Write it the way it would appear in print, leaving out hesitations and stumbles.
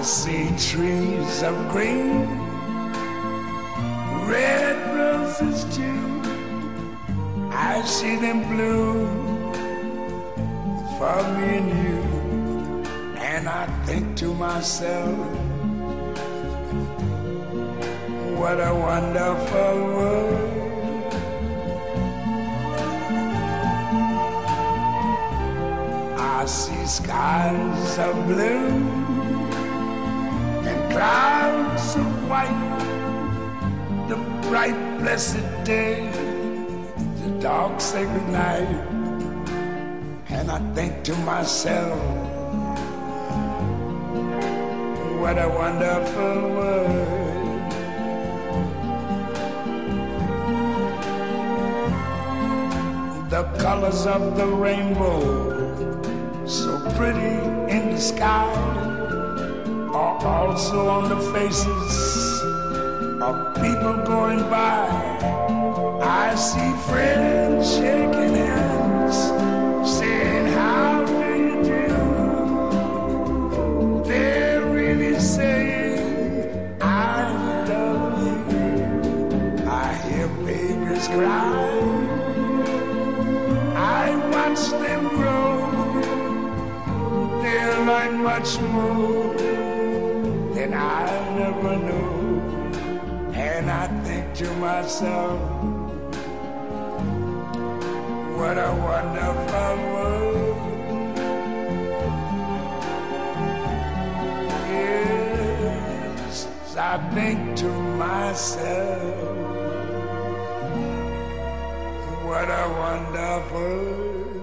see trees of green, red roses too. I see them bloom for me and you. And I think to myself, what a wonderful world. I see skies of blue and clouds of white, the bright blessed day, the dark sacred night. And I think to myself, what a wonderful world. The colors of the rainbow, so pretty in the sky, are also on the faces of people going by. I see friends shaking hands, saying, how do you do? They're really saying, I love you. I hear babies cry, I watch them grow. They'll learn much more than I never knew. And I think to myself, what a wonderful world. Yes, I think to myself, what a wonderful world.